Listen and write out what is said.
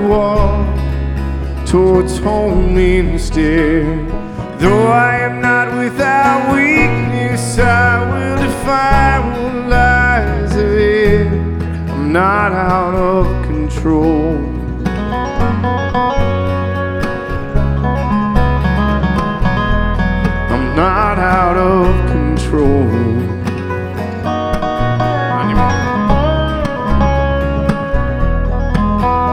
walk towards home instead. Though I am not without weakness, I will define what lies ahead. I'm not out of control.